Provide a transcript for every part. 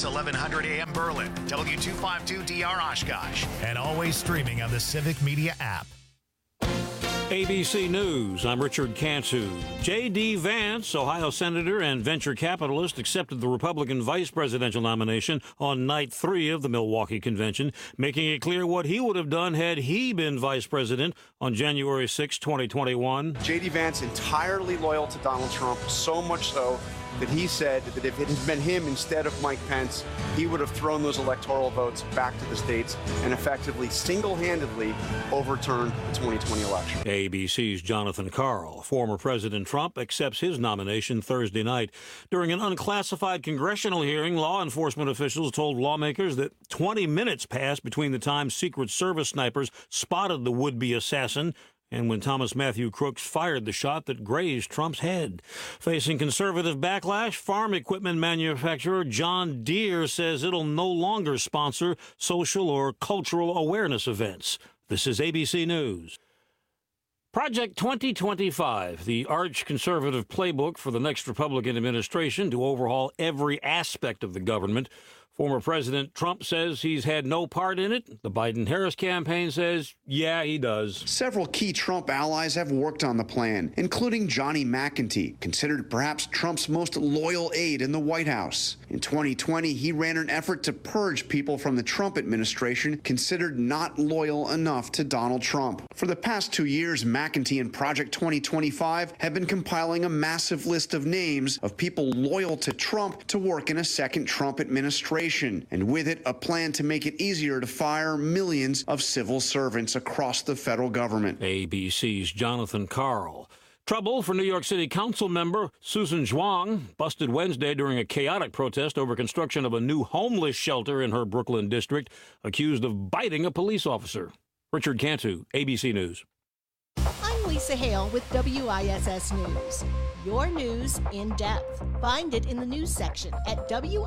KFOX 1100 AM Berlin, W252DR Oshkosh, and always streaming on the Civic Media app. ABC News, I'm Richard Cantu. J.D. Vance, Ohio Senator and venture capitalist, accepted the Republican vice presidential nomination on night 3 of the Milwaukee convention, making it clear what he would have done had he been vice president on January 6, 2021. J.D. Vance entirely loyal to Donald Trump, so much so that he said that if it had been him instead of Mike Pence, he would have thrown those electoral votes back to the states and effectively single-handedly overturned the 2020 election. ABC's Jonathan Karl. Former President Trump accepts his nomination Thursday night. During an unclassified congressional hearing, law enforcement officials told lawmakers that 20 minutes passed between the time Secret Service snipers spotted the would-be assassin and when Thomas Matthew Crooks fired the shot that grazed Trump's head. Facing conservative backlash, farm equipment manufacturer John Deere says it'll no longer sponsor social or cultural awareness events. This is ABC News. Project 2025, the arch-conservative playbook for the next Republican administration to overhaul every aspect of the government. Former President Trump says he's had no part in it. The Biden-Harris campaign says, yeah, he does. Several key Trump allies have worked on the plan, including Johnny McEntee, considered perhaps Trump's most loyal aide in the White House. In 2020, he ran an effort to purge people from the Trump administration considered not loyal enough to Donald Trump. For the past 2 years, McEntee and Project 2025 have been compiling a massive list of names of people loyal to Trump to work in a second Trump administration. And with it, a plan to make it easier to fire millions of civil servants across the federal government. ABC's Jonathan Karl. Trouble for New York City Council member Susan Zhuang, busted Wednesday during a chaotic protest over construction of a new homeless shelter in her Brooklyn district, accused of biting a police officer. Richard Cantu, ABC News. I'm Lisa Hale with WISS News. Your news in depth. Find it in the news section at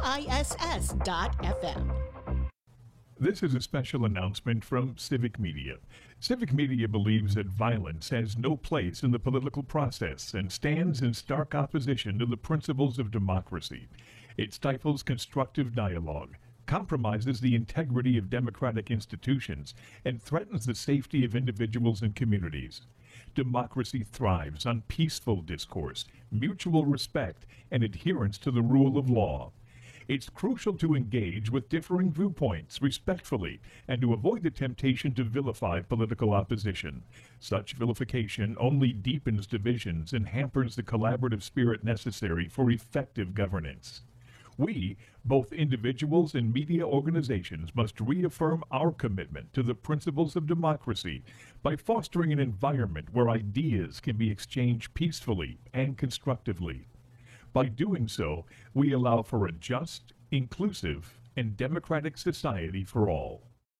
WISS.FM. This is a special announcement from Civic Media. Civic Media believes that violence has no place in the political process and stands in stark opposition to the principles of democracy. It stifles constructive dialogue, compromises the integrity of democratic institutions, and threatens the safety of individuals and communities. Democracy thrives on peaceful discourse, mutual respect, and adherence to the rule of law. It's crucial to engage with differing viewpoints respectfully and to avoid the temptation to vilify political opposition. Such vilification only deepens divisions and hampers the collaborative spirit necessary for effective governance. We, both individuals and media organizations, must reaffirm our commitment to the principles of democracy by fostering an environment where ideas can be exchanged peacefully and constructively. By doing so, we allow for a just, inclusive, and democratic society for all.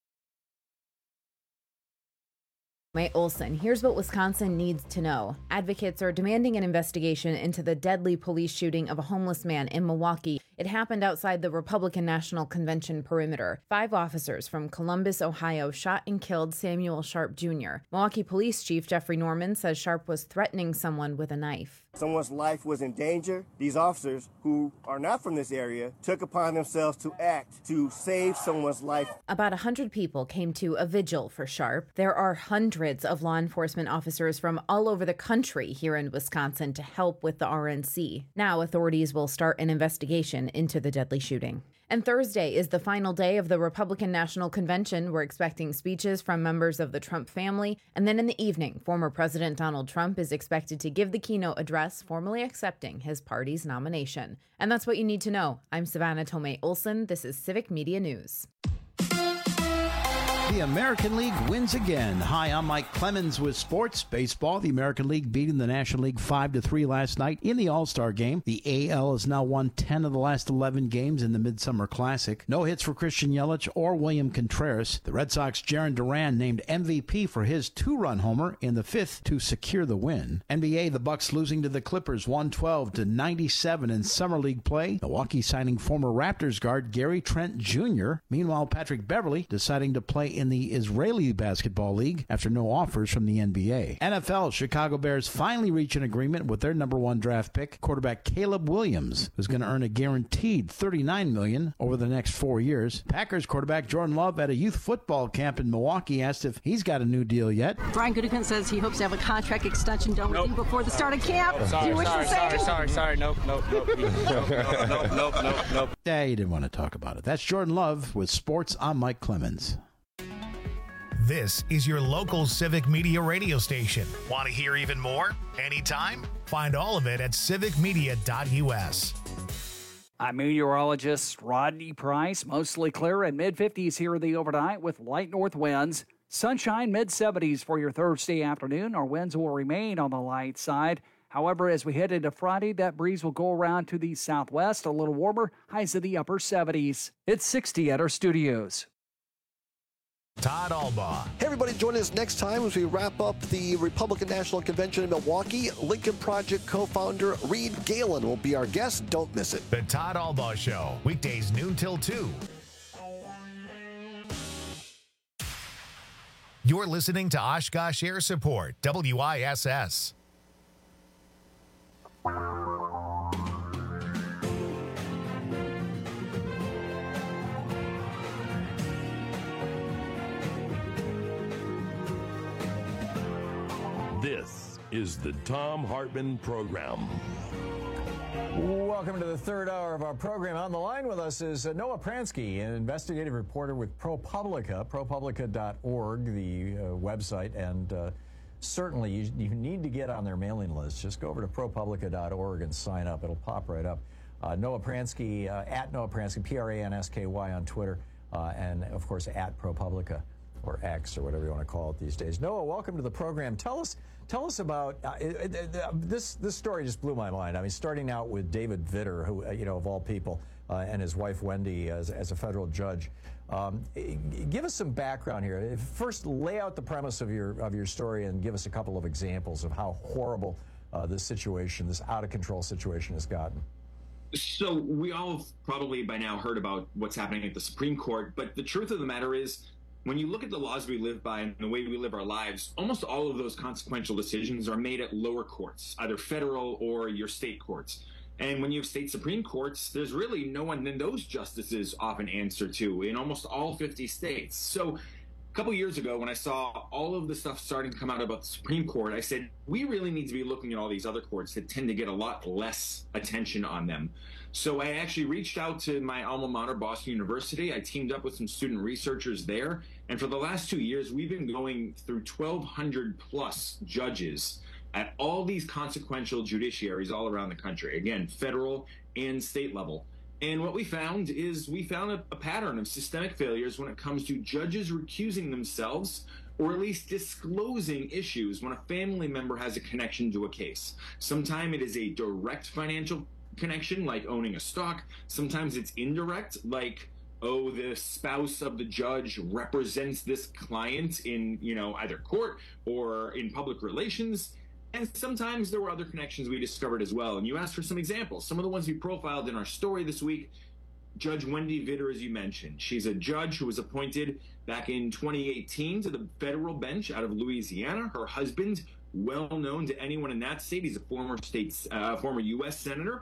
May Olson, here's what Wisconsin needs to know. Advocates are demanding an investigation into the deadly police shooting of a homeless man in Milwaukee. It happened outside the Republican National Convention perimeter. 5 officers from Columbus, Ohio, shot and killed Samuel Sharp Jr. Milwaukee Police Chief Jeffrey Norman says Sharp was threatening someone with a knife. Someone's life was in danger. These officers, who are not from this area, took upon themselves to act to save someone's life. About 100 people came to a vigil for Sharp. There are hundreds of law enforcement officers from all over the country here in Wisconsin to help with the RNC. Now authorities will start an investigation into the deadly shooting. And Thursday is the final day of the Republican National Convention. We're expecting speeches from members of the Trump family. And then in the evening, former President Donald Trump is expected to give the keynote address, formally accepting his party's nomination. And that's what you need to know. I'm Savannah Tomei Olson. This is Civic Media News. The American League wins again. Hi, I'm Mike Clemens with sports. Baseball, the American League beating the National League 5-3 last night in the All-Star game. The AL has now won 10 of the last 11 games in the Midsummer Classic. No hits for Christian Yelich or William Contreras. The Red Sox' Jarren Duran named MVP for his 2-run homer in the 5th to secure the win. NBA, the Bucks losing to the Clippers 112-97 in Summer League play. Milwaukee signing former Raptors guard Gary Trent Jr. Meanwhile, Patrick Beverley deciding to play in the Israeli Basketball League after no offers from the NBA. NFL, Chicago Bears finally reach an agreement with their number 1 draft pick, quarterback Caleb Williams, who's going to earn a guaranteed $39 million over the next 4 years. Packers quarterback Jordan Love at a youth football camp in Milwaukee asked if he's got a new deal yet. Brian Gutekunst says he hopes to have a contract extension done with you before the start of camp. Do you wish to say? Nope. Yeah, you didn't want to talk about it. That's Jordan Love with Sports. I'm Mike Clemens. This is your local Civic Media radio station. Want to hear even more? Anytime? Find all of it at civicmedia.us. I'm meteorologist Rodney Price. Mostly clear and mid-50s here in the overnight with light north winds. Sunshine mid-70s for your Thursday afternoon. Our winds will remain on the light side. However, as we head into Friday, that breeze will go around to the southwest, a little warmer, highs in the upper 70s. It's 60 at our studios. Todd Albaugh. Hey, everybody, join us next time as we wrap up the Republican National Convention in Milwaukee. Lincoln Project co-founder Reed Galen will be our guest. Don't miss it. The Todd Albaugh Show, weekdays noon till 2. You're listening to Oshkosh Air Support, WISS. This is the Thom Hartmann Program. Welcome to the third hour of our program. On the line with us is Noah Pransky, an investigative reporter with ProPublica, ProPublica.org, the website, and certainly you need to get on their mailing list. Just go over to ProPublica.org and sign up. It'll pop right up. Noah Pransky, at Noah Pransky, Pransky on Twitter, and, of course, at ProPublica, or X, or whatever you want to call it these days. Noah, welcome to the program. Tell us about this story. Just blew my mind. I mean, starting out with David Vitter, who of all people, and his wife Wendy as a federal judge. Give us some background here. First, lay out the premise of your story and give us a couple of examples of how horrible this out of control situation has gotten. So we all have probably by now heard about what's happening at the Supreme Court, but the truth of the matter is, when you look at the laws we live by and the way we live our lives, almost all of those consequential decisions are made at lower courts, either federal or your state courts. And when you have state Supreme Courts, there's really no one that those justices often answer to in almost all 50 states. So a couple years ago, when I saw all of the stuff starting to come out about the Supreme Court, I said, we really need to be looking at all these other courts that tend to get a lot less attention on them. So I actually reached out to my alma mater, Boston University. I teamed up with some student researchers there. And for the last 2 years, we've been going through 1,200 plus judges at all these consequential judiciaries all around the country, again, federal and state level. And what we found is a pattern of systemic failures when it comes to judges recusing themselves or at least disclosing issues when a family member has a connection to a case. Sometimes it is a direct financial connection, like owning a stock. Sometimes it's indirect, like, oh, the spouse of the judge represents this client in, either court or in public relations. And sometimes there were other connections we discovered as well. And you asked for some examples. Some of the ones we profiled in our story this week. Judge Wendy Vitter, as you mentioned. She's a judge who was appointed back in 2018 to the federal bench out of Louisiana. Her husband, well known to anyone in that state, he's a former U.S. senator.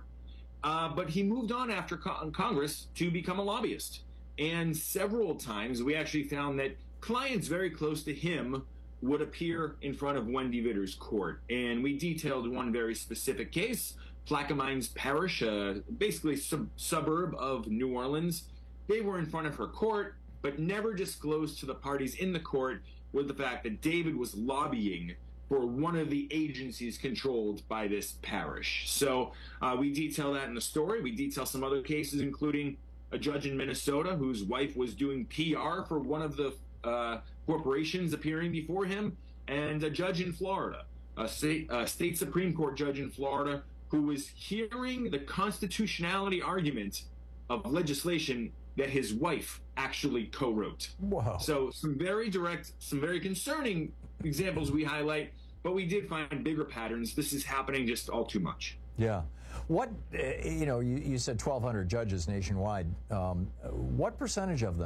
But he moved on after Congress to become a lobbyist. And several times we actually found that clients very close to him would appear in front of Wendy Vitter's court. And we detailed one very specific case, Plaquemines Parish, basically suburb of New Orleans. They were in front of her court, but never disclosed to the parties in the court with the fact that David was lobbying for one of the agencies controlled by this parish. So we detail that in the story. We detail some other cases, including a judge in Minnesota whose wife was doing PR for one of the corporations appearing before him, and a judge in Florida, a state Supreme Court judge in Florida, who was hearing the constitutionality argument of legislation that his wife actually co-wrote. Wow. So some very direct, some very concerning examples we highlight, but we did find bigger patterns. This is happening just all too much. Yeah. What, you said 1,200 judges nationwide. What percentage of them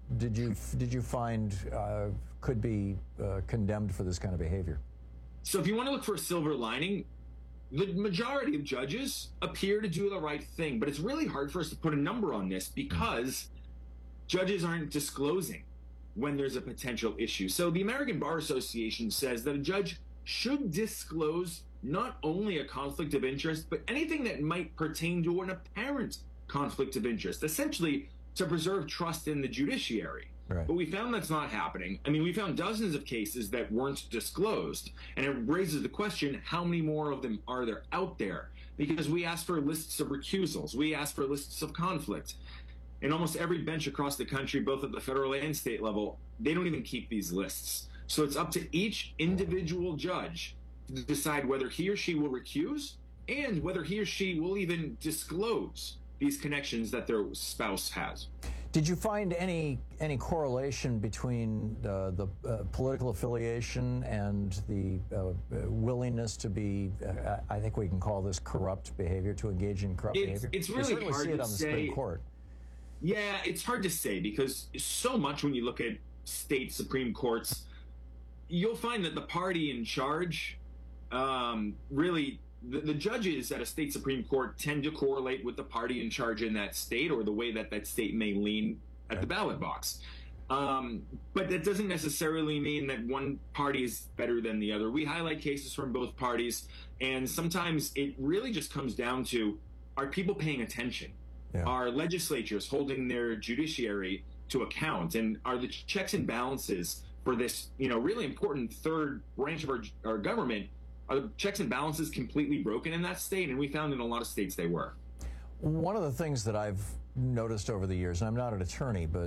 did you find could be condemned for this kind of behavior? So if you want to look for a silver lining, the majority of judges appear to do the right thing, but it's really hard for us to put a number on this because judges aren't disclosing when there's a potential issue. So the American Bar Association says that a judge should disclose not only a conflict of interest, but anything that might pertain to an apparent conflict of interest, essentially to preserve trust in the judiciary. Right. But we found that's not happening. I mean, we found dozens of cases that weren't disclosed, and it raises the question, how many more of them are there out there? Because we asked for lists of recusals, we asked for lists of conflict. And almost every bench across the country, both at the federal and state level, they don't even keep these lists. So it's up to each individual judge to decide whether he or she will recuse and whether he or she will even disclose these connections that their spouse has. Did you find any correlation between the political affiliation and the willingness to be, I think we can call this corrupt behavior, to engage in corrupt behavior? It's really hard see it to on the say. Supreme Court. Yeah, it's hard to say because so much when you look at state Supreme Courts, you'll find that the party in charge really, the judges at a state Supreme Court tend to correlate with the party in charge in that state or the way that that state may lean at the ballot box. But that doesn't necessarily mean that one party is better than the other. We highlight cases from both parties, and sometimes it really just comes down to, are people paying attention? Yeah. Are legislatures holding their judiciary to account? And are the checks and balances for this, really important third branch of our government, are the checks and balances completely broken in that state? And we found in a lot of states they were. One of the things that I've noticed over the years, and I'm not an attorney, but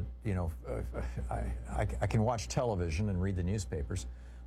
I can watch television and read the newspapers,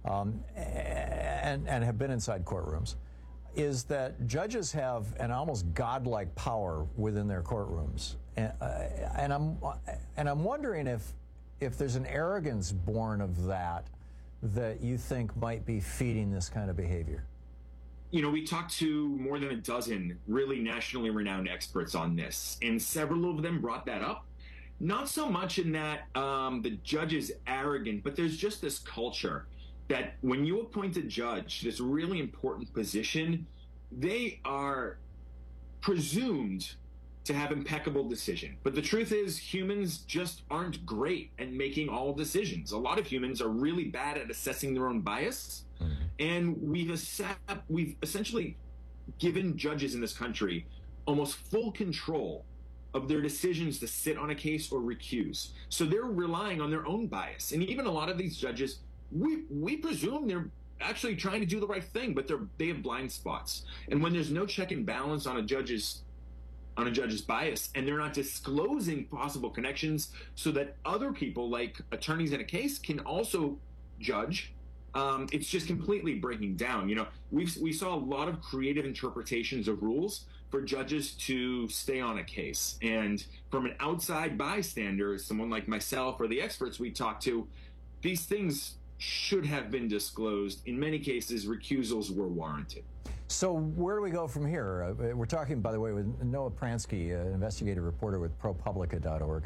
and have been inside courtrooms, is that judges have an almost godlike power within their courtrooms, and I'm wondering if there's an arrogance born of that you think might be feeding this kind of behavior. We talked to more than a dozen really nationally renowned experts on this, and several of them brought that up. Not so much in that the judge is arrogant, but there's just this culture that when you appoint a judge, this really important position, they are presumed to have impeccable decision. But the truth is, humans just aren't great at making all decisions. A lot of humans are really bad at assessing their own bias. Mm-hmm. And we've essentially given judges in this country almost full control of their decisions to sit on a case or recuse. So they're relying on their own bias. And even a lot of these judges, we presume they're actually trying to do the right thing, but they have blind spots. And when there's no check and balance on a judge's bias, and they're not disclosing possible connections so that other people, like attorneys in a case, can also judge, it's just completely breaking down. We saw a lot of creative interpretations of rules for judges to stay on a case. And from an outside bystander, someone like myself or the experts we talked to, these things should have been disclosed. In many cases, recusals were warranted. So where do we go from here? We're talking, by the way, with Noah Pransky, an investigative reporter with ProPublica.org.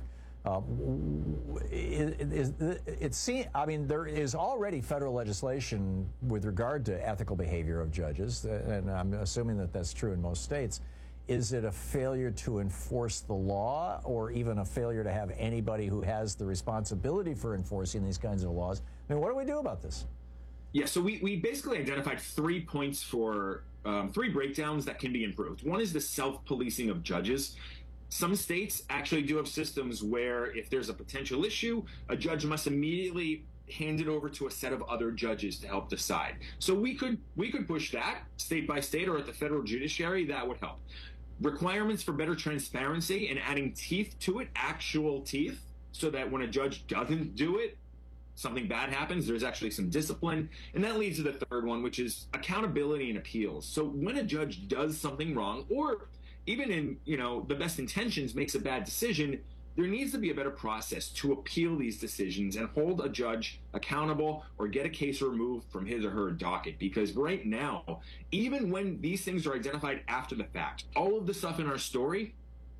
There is already federal legislation with regard to ethical behavior of judges, and I'm assuming that that's true in most states. Is it a failure to enforce the law, or even a failure to have anybody who has the responsibility for enforcing these kinds of laws? I mean, what do we do about this? Yeah, so we basically identified 3 points for 3 breakdowns that can be improved. One is the self-policing of judges. Some states actually do have systems where if there's a potential issue, a judge must immediately hand it over to a set of other judges to help decide. So we could push that state by state or at the federal judiciary. That would help. Requirements for better transparency and adding teeth to it, actual teeth, so that when a judge doesn't do it, something bad happens, there's actually some discipline. And that leads to the third one, which is accountability and appeals. So when a judge does something wrong, or even in the best intentions makes a bad decision, there needs to be a better process to appeal these decisions and hold a judge accountable or get a case removed from his or her docket. Because right now, even when these things are identified after the fact, all of the stuff in our story,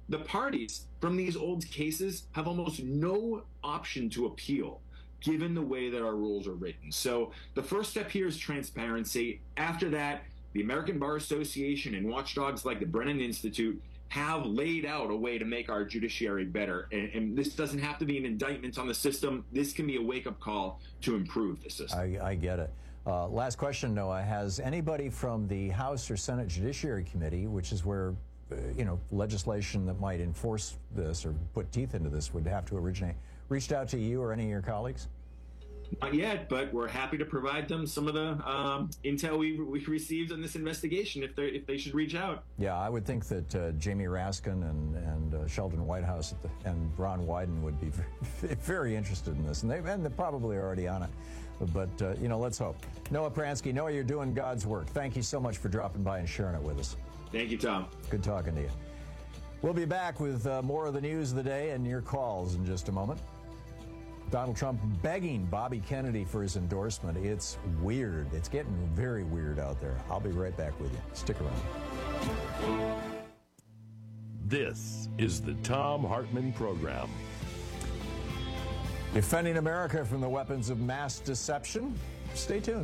the parties from these old cases have almost no option to appeal, given the way that our rules are written. So the first step here is transparency. After that, the American Bar Association and watchdogs like the Brennan Institute have laid out a way to make our judiciary better. And this doesn't have to be an indictment on the system. This can be a wake-up call to improve the system. I get it. Last question, Noah. Has anybody from the House or Senate Judiciary Committee, which is where legislation that might enforce this or put teeth into this would have to originate, reached out to you or any of your colleagues? Not yet, but we're happy to provide them some of the intel we received on this investigation if they should reach out. Yeah, I would think that Jamie Raskin and Sheldon Whitehouse and Ron Wyden would be very interested in this, and they're probably already on it. But let's hope. Noah Pransky, Noah, you're doing God's work. Thank you so much for dropping by and sharing it with us. Thank you, Tom. Good talking to you. We'll be back with more of the news of the day and your calls in just a moment. Donald Trump begging Bobby Kennedy for his endorsement. It's weird. It's getting very weird out there. I'll be right back with you. Stick around. This is the Thom Hartmann Program. Defending America from the weapons of mass deception. Stay tuned.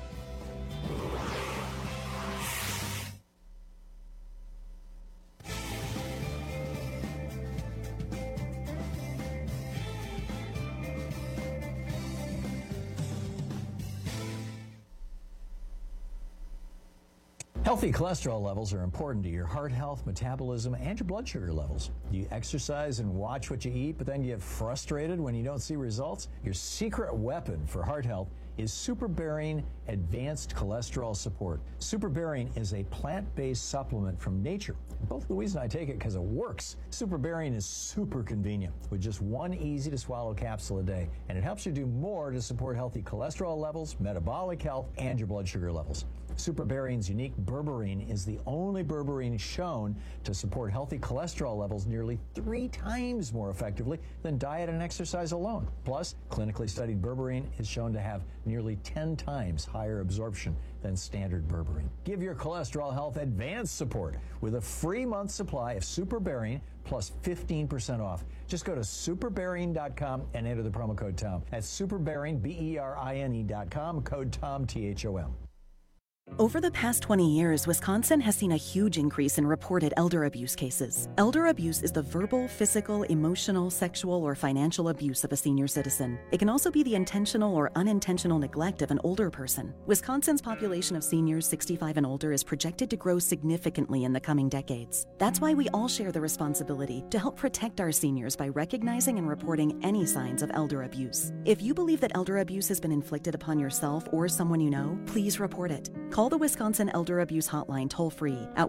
Healthy cholesterol levels are important to your heart health, metabolism, and your blood sugar levels. You exercise and watch what you eat, but then get frustrated when you don't see results? Your secret weapon for heart health is Superbearing Advanced Cholesterol Support. Superbearing is a plant-based supplement from nature. Both Louise and I take it because it works. Superbearing is super convenient with just one easy-to-swallow capsule a day, and it helps you do more to support healthy cholesterol levels, metabolic health, and your blood sugar levels. Superbearing's unique berberine is the only berberine shown to support healthy cholesterol levels nearly 3 times more effectively than diet and exercise alone. Plus, clinically studied berberine is shown to have nearly 10 times higher absorption than standard berberine. Give your cholesterol health advanced support with a free month supply of Superbearing plus 15% off. Just go to superbearing.com and enter the promo code TOM. That's Superbearing, BERINE.com, code TOM, THOM. Over the past 20 years, Wisconsin has seen a huge increase in reported elder abuse cases. Elder abuse is the verbal, physical, emotional, sexual, or financial abuse of a senior citizen. It can also be the intentional or unintentional neglect of an older person. Wisconsin's population of seniors 65 and older is projected to grow significantly in the coming decades. That's why we all share the responsibility to help protect our seniors by recognizing and reporting any signs of elder abuse. If you believe that elder abuse has been inflicted upon yourself or someone you know, please report it. Call the Wisconsin Elder Abuse Hotline toll-free at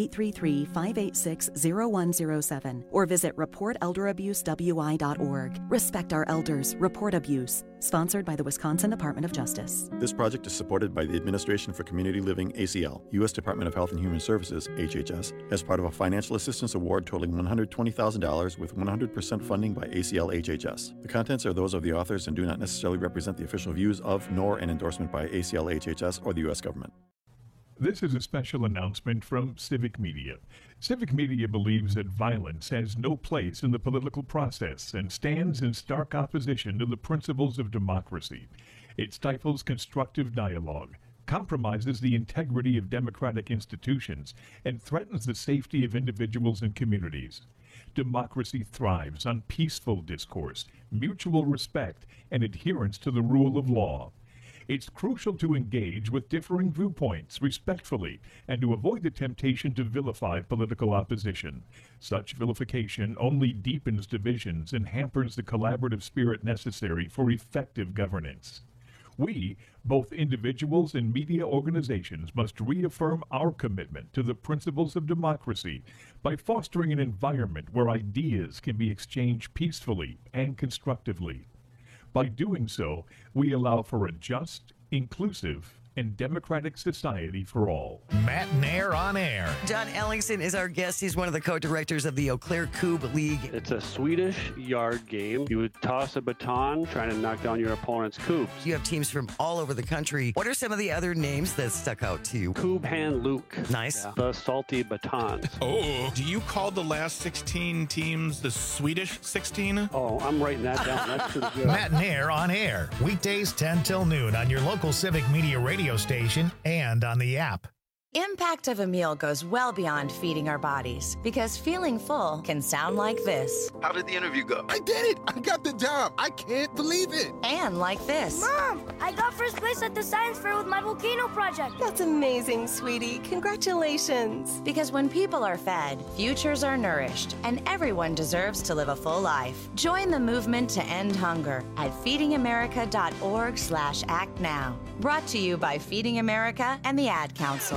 1-833-586-0107 or visit reportelderabusewI.org. Respect our elders. Report abuse. Sponsored by the Wisconsin Department of Justice. This project is supported by the Administration for Community Living, ACL, U.S. Department of Health and Human Services, HHS, as part of a financial assistance award totaling $120,000 with 100% funding by ACL HHS. The contents are those of the authors and do not necessarily represent the official views of nor an endorsement by ACL HHS or the U.S. government. This is a special announcement from Civic Media. Civic Media believes that violence has no place in the political process and stands in stark opposition to the principles of democracy. It stifles constructive dialogue, compromises the integrity of democratic institutions, and threatens the safety of individuals and communities. Democracy thrives on peaceful discourse, mutual respect, and adherence to the rule of law. It's crucial to engage with differing viewpoints respectfully and to avoid the temptation to vilify political opposition. Such vilification only deepens divisions and hampers the collaborative spirit necessary for effective governance. We, both individuals and media organizations, must reaffirm our commitment to the principles of democracy by fostering an environment where ideas can be exchanged peacefully and constructively. By doing so, we allow for a just, inclusive, and democratic society for all. Matt Nair on air. John Ellingson is our guest. He's one of the co-directors of the Eau Claire Coupe League. It's a Swedish yard game. You would toss a baton trying to knock down your opponent's coupes. You have teams from all over the country. What are some of the other names that stuck out to you? Coupe Hand Luke. Nice. Yeah. The salty batons. Oh, do you call the last 16 teams the Swedish 16? Oh, I'm writing that down. That's pretty good. Matt Nair on air. Weekdays 10 till noon on your local Civic Media radio station and on the app. Impact of a meal goes well beyond feeding our bodies, because feeling full can sound like this. How did the interview go? I did it! I got the job! I can't believe it! And like this. Mom, I got first place at the science fair with my volcano project. That's amazing, sweetie. Congratulations. Because when people are fed, futures are nourished, and everyone deserves to live a full life. Join the movement to end hunger at feedingamerica.org/act now. Brought to you by Feeding America and the Ad Council.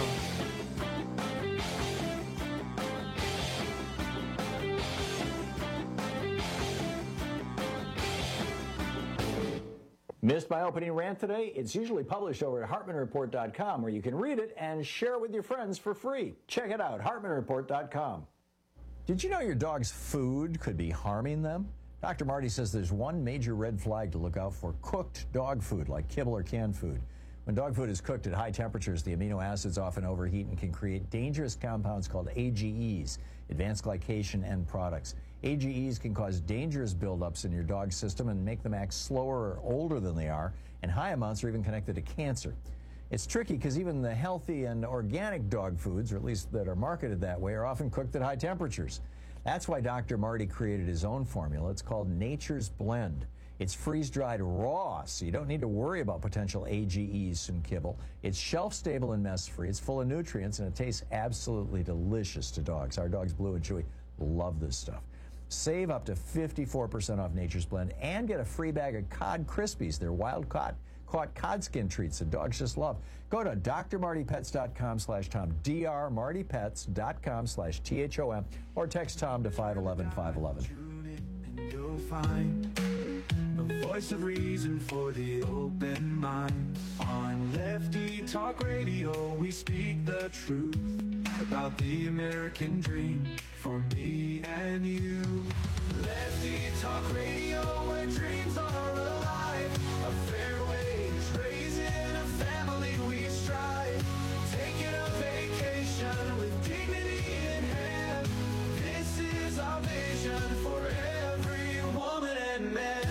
Missed my opening rant today? It's usually published over at HartmanReport.com, where you can read it and share it with your friends for free. Check it out, HartmanReport.com. Did you know your dog's food could be harming them? Dr. Marty says there's one major red flag to look out for: cooked dog food, like kibble or canned food. When dog food is cooked at high temperatures, the amino acids often overheat and can create dangerous compounds called AGEs, advanced glycation end products. AGEs can cause dangerous buildups in your dog's system and make them act slower or older than they are, and high amounts are even connected to cancer. It's tricky because even the healthy and organic dog foods, or at least that are marketed that way, are often cooked at high temperatures. That's why Dr. Marty created his own formula. It's called Nature's Blend. It's freeze-dried raw, so you don't need to worry about potential AGEs in kibble. It's shelf-stable and mess-free. It's full of nutrients, and it tastes absolutely delicious to dogs. Our dogs, Blue and Chewy, love this stuff. Save up to 54% off Nature's Blend and get a free bag of Cod Krispies. They're wild-caught cod skin treats that dogs just love. Go to drmartypets.com/Tom, drmartypets.com/THOM, or text Tom to 511-511. You'll find the voice of reason for the open mind. On Lefty Talk Radio, we speak the truth about the American dream for me and you. Lefty Talk Radio, where dreams are alive. A fair wage, raising a family we strive. Taking a vacation with dignity in hand. This is our vision for every woman and man.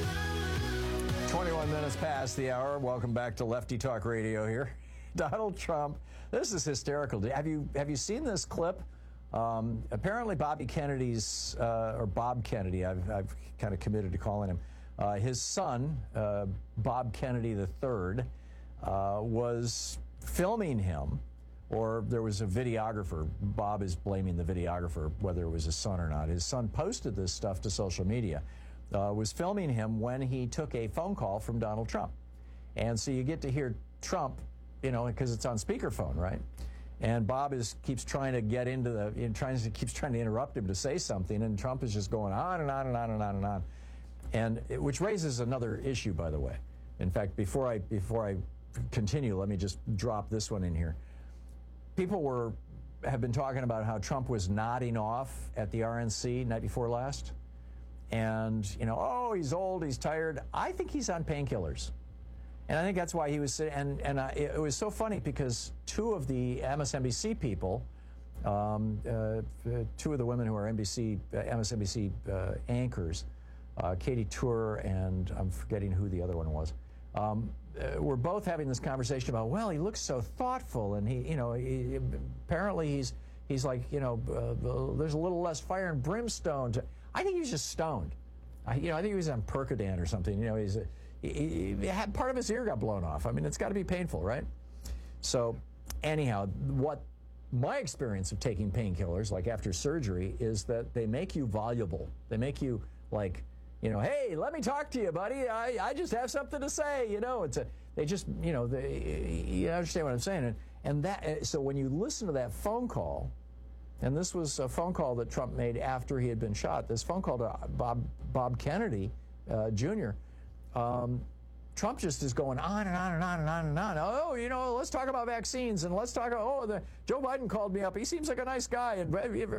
21 minutes past the hour. Welcome back to Lefty Talk Radio here. Donald Trump. This is hysterical. Have you seen this clip? Apparently Bobby Kennedy's, or Bob Kennedy, I've kind of committed to calling him, his son, Bob Kennedy III, was filming him, or there was a videographer. Bob is blaming the videographer, whether it was his son or not. His son posted this stuff to social media, was filming him when he took a phone call from Donald Trump. And so you get to hear Trump, you know, because it's on speakerphone, right? And Bob keeps trying to get into keeps trying to interrupt him to say something, and Trump is just going on and on and on and on and on, which raises another issue, by the way. In fact, before I continue, let me just drop this one in here. People have been talking about how Trump was nodding off at the RNC night before last, and oh, he's old, he's tired. I think he's on painkillers. And I think that's why he was sitting, and it was so funny because two of the MSNBC people, two of the women who are MSNBC anchors, Katie Tour and I'm forgetting who the other one was, were both having this conversation about, well, he looks so thoughtful, and he apparently he's like, there's a little less fire and brimstone. I think he was just stoned. I think he was on Percodan or something. He had part of his ear got blown off. I mean, it's got to be painful, right? So, anyhow, what my experience of taking painkillers, like after surgery, is that they make you voluble. They make you like, hey, let me talk to you, buddy. I just have something to say. You understand what I'm saying? And that, so when you listen to that phone call, and this was a phone call that Trump made after he had been shot. This phone call to Bob Kennedy Jr. Trump Trump just is going on and on and on and on and on. Oh, you know, let's talk about vaccines and let's talk. Joe Biden called me up. He seems like a nice guy. And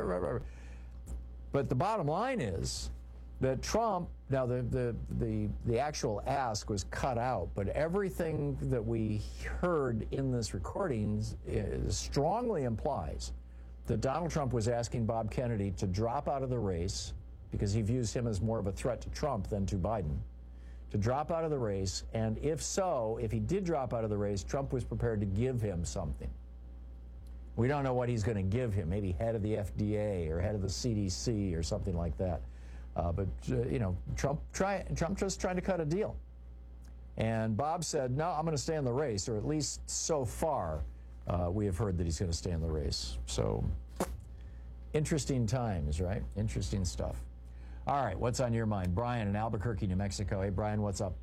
but the bottom line is that Trump. Now the actual ask was cut out, but everything that we heard in this recording strongly implies that Donald Trump was asking Bob Kennedy to drop out of the race because he views him as more of a threat to Trump than to Biden. To drop out of the race, and if he did drop out of the race, Trump was prepared to give him something. We don't know what he's going to give him, maybe head of the FDA or head of the CDC or something like that. But Trump just trying to cut a deal. And Bob said, no, I'm going to stay in the race, or at least so far we have heard that he's going to stay in the race. So interesting times, right? Interesting stuff. All right, what's on your mind? Brian in Albuquerque, New Mexico. Hey, Brian, what's up?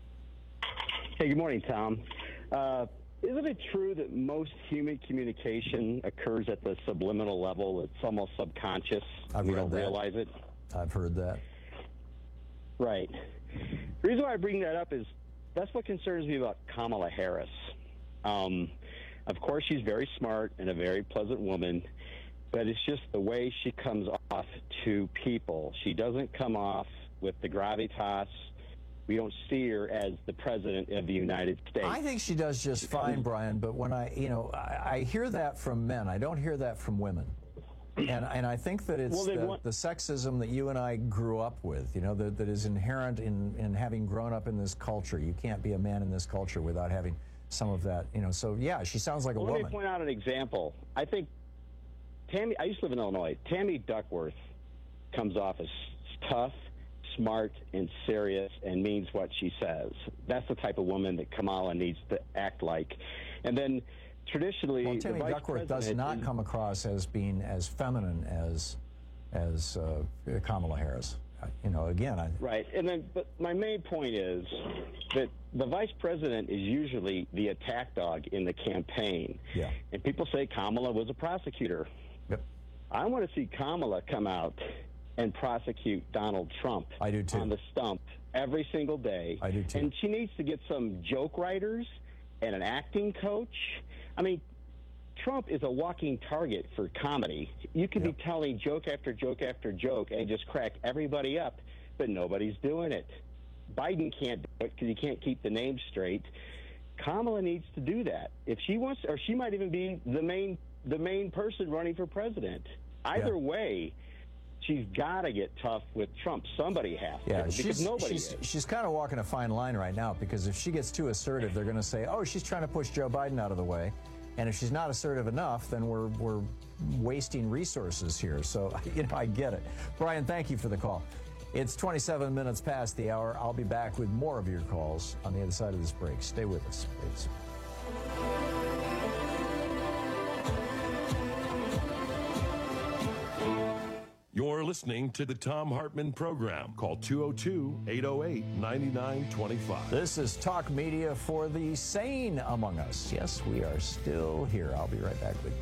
Hey, good morning, Tom. Isn't it true that most human communication occurs at the subliminal level? It's almost subconscious. We don't realize it. I've heard that. Right. The reason why I bring that up is that's what concerns me about Kamala Harris. Of course, she's very smart and a very pleasant woman, but it's just the way she comes off to people. She doesn't come off with the gravitas. We don't see her as the president of the United States. I think she does just fine, Brian, but when I hear that from men. I don't hear that from women. And I think that it's the sexism that you and I grew up with, that is inherent in having grown up in this culture. You can't be a man in this culture without having some of that, So, yeah, she sounds like a woman. Let me point out an example. I think I used to live in Illinois. Tammy Duckworth comes off as tough, smart, and serious, and means what she says. That's the type of woman that Kamala needs to act like. And then traditionally, Tammy Duckworth does not come across as being as feminine as Kamala Harris. Right, and then, but my main point is that the vice president is usually the attack dog in the campaign. Yeah. And people say Kamala was a prosecutor. Yep. I want to see Kamala come out and prosecute Donald Trump. I do too. On the stump every single day. I do too. And she needs to get some joke writers and an acting coach. I mean, Trump is a walking target for comedy. You could be telling joke after joke after joke and just crack everybody up, but nobody's doing it. Biden can't do it because he can't keep the name straight. Kamala needs to do that. If she wants, or she might even be the main person running for president. Either way, she's got to get tough with Trump. Somebody has to, because nobody is. She's kind of walking a fine line right now, because if she gets too assertive, they're going to say, oh, she's trying to push Joe Biden out of the way. And if she's not assertive enough, then we're wasting resources here. So, I get it. Brian, thank you for the call. It's 27 minutes past the hour. I'll be back with more of your calls on the other side of this break. Stay with us, please. You're listening to the Thom Hartmann Program. Call 202-808-9925. This is Talk Media for the sane among us. Yes, we are still here. I'll be right back with you.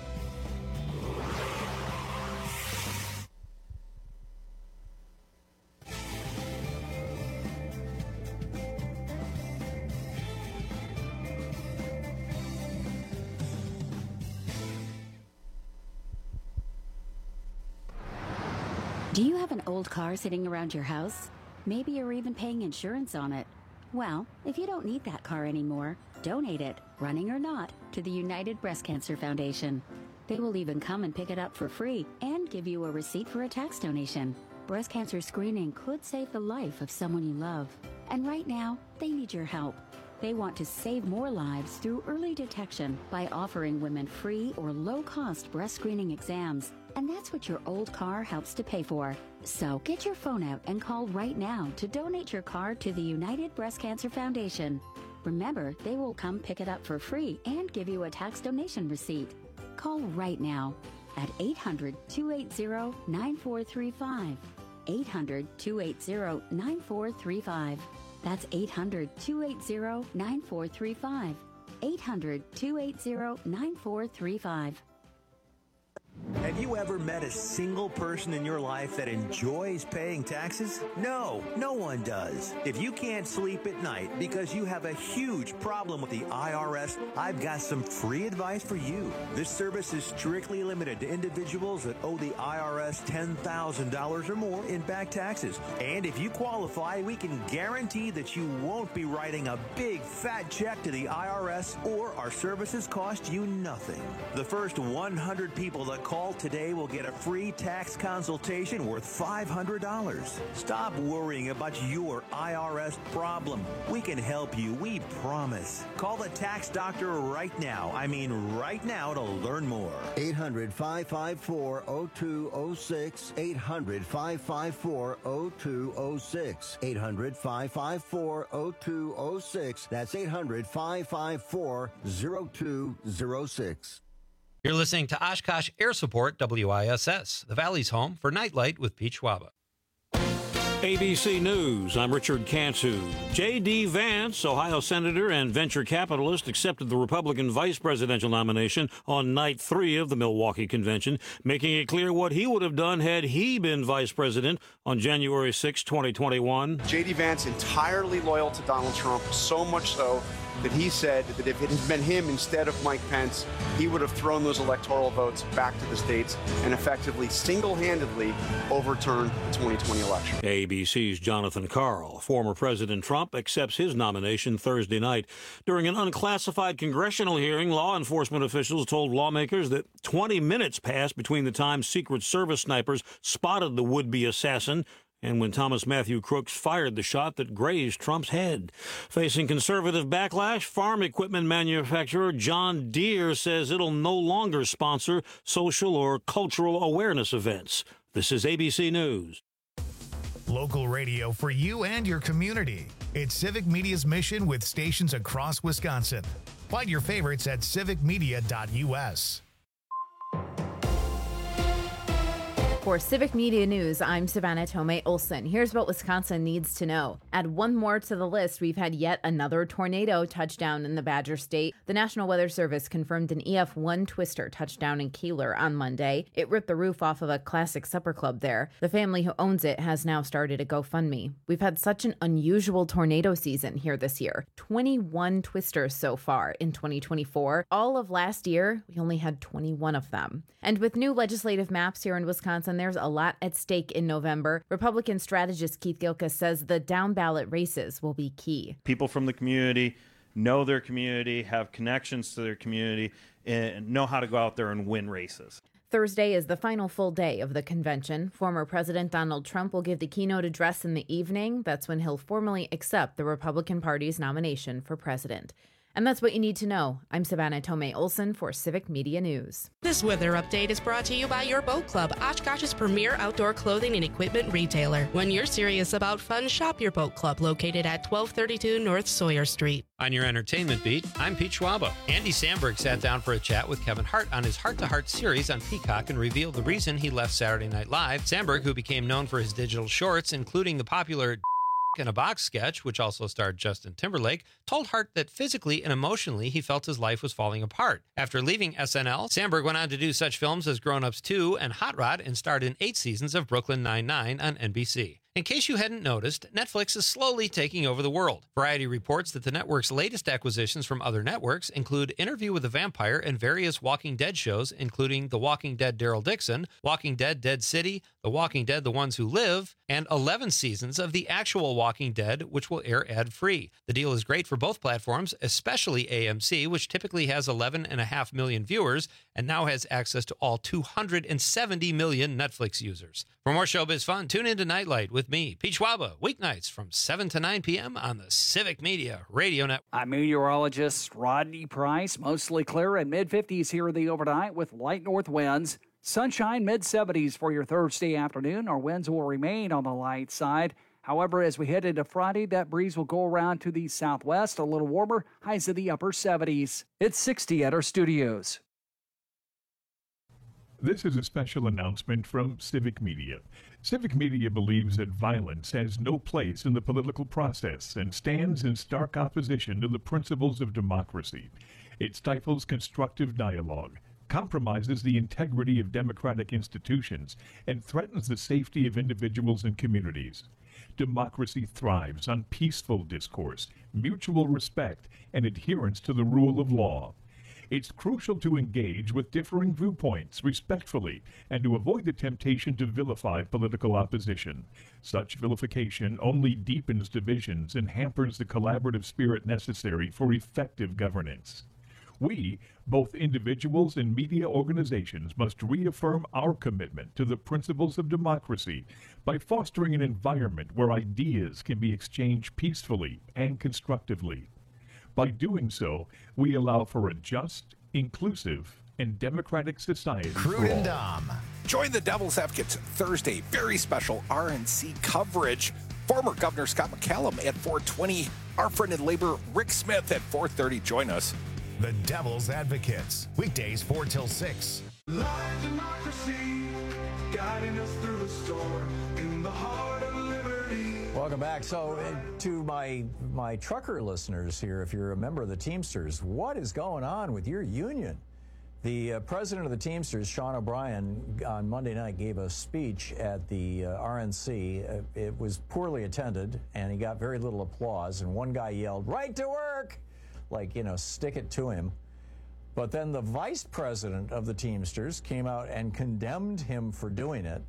Do you have an old car sitting around your house? Maybe you're even paying insurance on it. Well, if you don't need that car anymore, donate it, running or not, to the United Breast Cancer Foundation. They will even come and pick it up for free and give you a receipt for a tax donation. Breast cancer screening could save the life of someone you love. And right now, they need your help. They want to save more lives through early detection by offering women free or low-cost breast screening exams. And that's what your old car helps to pay for. So get your phone out and call right now to donate your car to the United Breast Cancer Foundation. Remember, they will come pick it up for free and give you a tax donation receipt. Call right now at 800-280-9435. 800-280-9435. That's 800-280-9435. 800-280-9435. Have you ever met a single person in your life that enjoys paying taxes? No, no one does. If you can't sleep at night because you have a huge problem with the IRS, I've got some free advice for you. This service is strictly limited to individuals that owe the IRS $10,000 or more in back taxes. And if you qualify, we can guarantee that you won't be writing a big fat check to the IRS, or our services cost you nothing. The first 100 people that call today will get a free tax consultation worth $500. Stop worrying about your IRS problem. We can help you, we promise. Call the tax doctor right now. I mean right now to learn more. 800-554-0206. 800-554-0206. 800-554-0206. That's 800-554-0206. You're listening to Oshkosh Air Support WISS, the Valley's home for Nightlight with Pete Schwaba. ABC News, I'm Richard Cantu. J.D. Vance, Ohio Senator and venture capitalist, accepted the Republican vice presidential nomination on night 3 of the Milwaukee convention, making it clear what he would have done had he been vice president on January 6, 2021. J.D. Vance entirely loyal to Donald Trump, so much so that he said that if it had been him instead of Mike Pence, he would have thrown those electoral votes back to the states and effectively single-handedly overturned the 2020 election. ABC's Jonathan Karl. Former President Trump accepts his nomination Thursday night. During an unclassified congressional hearing, law enforcement officials told lawmakers that 20 minutes passed between the time Secret Service snipers spotted the would-be assassin and when Thomas Matthew Crooks fired the shot that grazed Trump's head. Facing conservative backlash, farm equipment manufacturer John Deere says it'll no longer sponsor social or cultural awareness events. This is ABC News. Local radio for you and your community. It's Civic Media's mission with stations across Wisconsin. Find your favorites at civicmedia.us. For Civic Media News, I'm Savannah Tomei Olson. Here's what Wisconsin needs to know. Add one more to the list, we've had yet another tornado touchdown in the Badger State. The National Weather Service confirmed an EF1 twister touchdown in Keeler on Monday. It ripped the roof off of a classic supper club there. The family who owns it has now started a GoFundMe. We've had such an unusual tornado season here this year. 21 twisters so far in 2024. All of last year, we only had 21 of them. And with new legislative maps here in Wisconsin, there's a lot at stake in November. Republican strategist Keith Gilkes says the down-ballot races will be key. People from the community know their community, have connections to their community, and know how to go out there and win races. Thursday is the final full day of the convention. Former President Donald Trump will give the keynote address in the evening. That's when he'll formally accept the Republican Party's nomination for president. And that's what you need to know. I'm Savannah Tomei Olson for Civic Media News. This weather update is brought to you by Your Boat Club, Oshkosh's premier outdoor clothing and equipment retailer. When you're serious about fun, shop Your Boat Club, located at 1232 North Sawyer Street. On your entertainment beat, I'm Pete Schwaba. Andy Samberg sat down for a chat with Kevin Hart on his Heart to Heart series on Peacock and revealed the reason he left Saturday Night Live. Samberg, who became known for his digital shorts, including the popular in a Box sketch, which also starred Justin Timberlake, told Hart that physically and emotionally he felt his life was falling apart. After leaving SNL, Samberg went on to do such films as Grown Ups 2 and Hot Rod and starred in 8 seasons of Brooklyn Nine-Nine on NBC. In case you hadn't noticed, Netflix is slowly taking over the world. Variety reports that the network's latest acquisitions from other networks include Interview with a Vampire and various Walking Dead shows, including The Walking Dead Daryl Dixon, Walking Dead Dead City, The Walking Dead The Ones Who Live, and 11 seasons of the actual Walking Dead, which will air ad-free. The deal is great for both platforms, especially AMC, which typically has 11.5 million viewers and now has access to all 270 million Netflix users. For more showbiz fun, tune into Nightlight with me, Pete Schwaba, weeknights from 7 to 9 p.m. on the Civic Media Radio Network. I'm meteorologist Rodney Price. Mostly clear and mid-50s here in the overnight with light north winds. Sunshine mid-70s for your Thursday afternoon. Our winds will remain on the light side. However, as we head into Friday, that breeze will go around to the southwest, a little warmer, highs in the upper 70s. It's 60 at our studios. This is a special announcement from Civic Media. Civic Media believes that violence has no place in the political process and stands in stark opposition to the principles of democracy. It stifles constructive dialogue, compromises the integrity of democratic institutions, and threatens the safety of individuals and communities. Democracy thrives on peaceful discourse, mutual respect, and adherence to the rule of law. It's crucial to engage with differing viewpoints respectfully and to avoid the temptation to vilify political opposition. Such vilification only deepens divisions and hampers the collaborative spirit necessary for effective governance. We, both individuals and media organizations, must reaffirm our commitment to the principles of democracy by fostering an environment where ideas can be exchanged peacefully and constructively. By doing so, we allow for a just, inclusive, and democratic society. Crude and Dom. Join the Devil's Advocates Thursday, very special RNC coverage. Former Governor Scott McCallum at 4:20. Our friend in labor, Rick Smith, at 4:30. Join us. The Devil's Advocates, weekdays 4 till 6. Live democracy, guiding us through the storm in the heart of liberty. Welcome back. So, to my trucker listeners here, if you're a member of the Teamsters, what is going on with your union? The president of the Teamsters, Sean O'Brien, on Monday night gave a speech at the RNC. It was poorly attended, and he got very little applause. And one guy yelled, "Right to work!" Like, stick it to him. But then the vice president of the Teamsters came out and condemned him for doing it.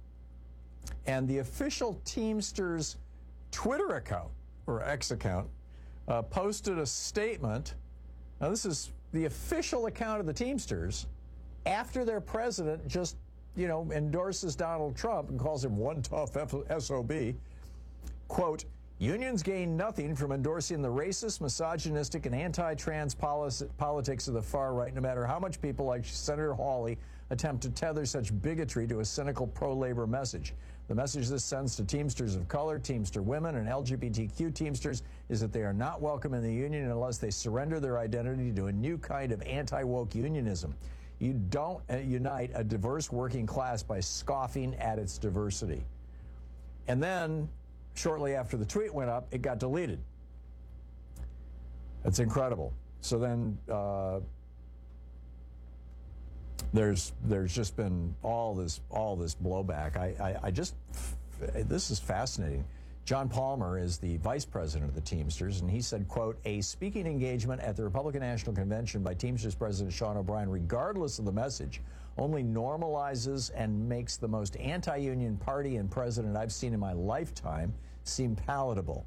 And the official Teamsters Twitter account, or X account, posted a statement. Now, this is the official account of the Teamsters after their president just, endorses Donald Trump and calls him one tough SOB. Quote, "Unions gain nothing from endorsing the racist, misogynistic, and anti-trans politics of the far right, no matter how much people like Senator Hawley attempt to tether such bigotry to a cynical pro-labor message. The message this sends to Teamsters of color, Teamster women, and LGBTQ Teamsters is that they are not welcome in the union unless they surrender their identity to a new kind of anti-woke unionism. You don't unite a diverse working class by scoffing at its diversity." And then, shortly after the tweet went up, it got deleted. That's incredible. So then there's just been all this blowback. This is fascinating. John Palmer is the vice president of the Teamsters, and he said, quote, "A speaking engagement at the Republican National Convention by Teamsters President Sean O'Brien, regardless of the message, only normalizes and makes the most anti-union party and president I've seen in my lifetime seem palatable."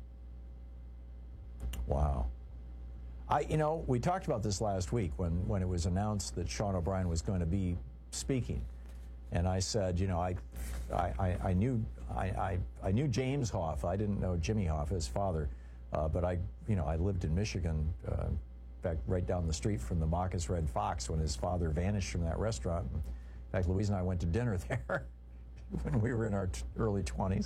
Wow. We talked about this last week when it was announced that Sean O'Brien was going to be speaking, and I said, I knew James Hoff. I didn't know Jimmy Hoff, his father, but I lived in Michigan, in fact, right down the street from the Marcus Red Fox when his father vanished from that restaurant. In fact, Louise and I went to dinner there when we were in our early 20s.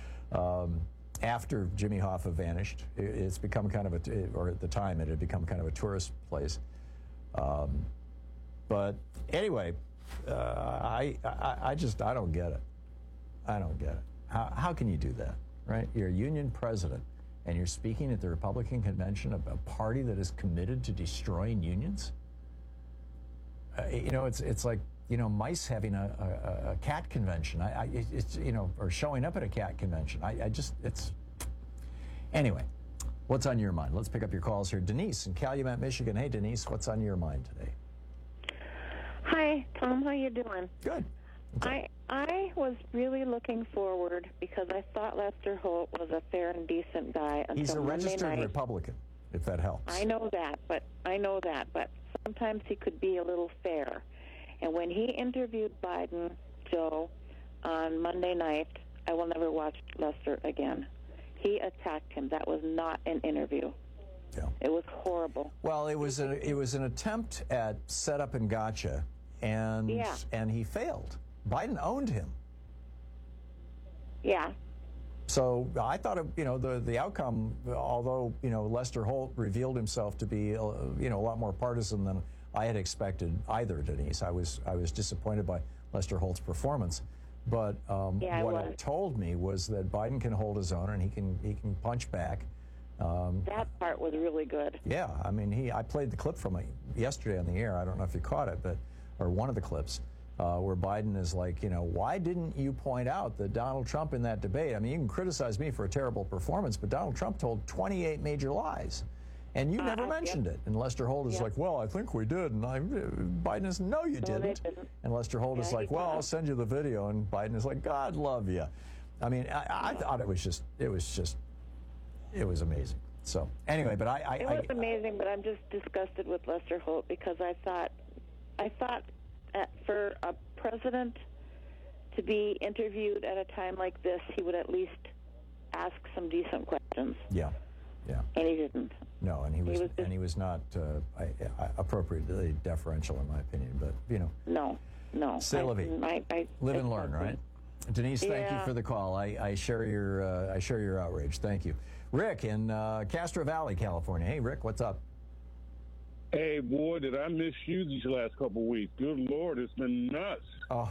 After Jimmy Hoffa vanished, it's become kind of or at the time it had become kind of a tourist place. But anyway, I don't get it. I don't get it. How can you do that, right? You're a union president, and you're speaking at the Republican convention of a party that is committed to destroying unions? It's like, mice having a cat convention. Or showing up at a cat convention. Anyway, what's on your mind? Let's pick up your calls here. Denise in Calumet, Michigan. Hey, Denise, what's on your mind today? Hi, Tom. How you doing? Good. I was really looking forward because I thought Lester Holt was a fair and decent guy until He's a Monday registered night. Republican, if that helps. I know that, but sometimes he could be a little fair. And when he interviewed Biden, Joe, on Monday night, I will never watch Lester again. He attacked him. That was not an interview. Yeah. It was horrible. Well, it was an attempt at set up and gotcha, and he failed. Biden owned him. Yeah. So I thought the outcome, although Lester Holt revealed himself to be a lot more partisan than I had expected either, Denise. I was disappointed by Lester Holt's performance, but what it told me was that Biden can hold his own and he can punch back. That part was really good. Yeah, I mean I played the clip from it yesterday on the air. I don't know if you caught it, but or one of the clips, where Biden is like, why didn't you point out that Donald Trump in that debate? I mean, you can criticize me for a terrible performance, but Donald Trump told 28 major lies. And you never mentioned it. And Lester Holt is like, well, I think we did. And Biden is, no, you didn't. And Lester Holt is like, well, I'll send you the video. And Biden is like, God love you. I mean, I thought it was amazing. So anyway, but it was amazing, but I'm just disgusted with Lester Holt because I thought for a president to be interviewed at a time like this, he would at least ask some decent questions. Yeah. And he didn't. No, and he was not appropriately deferential, in my opinion. But no. C'est la vie. Live and learn, right? Denise, thank you for the call. I share your outrage. Thank you, Rick in Castro Valley, California. Hey, Rick, what's up? Hey, boy, did I miss you these last couple of weeks? Good Lord, it's been nuts. Oh.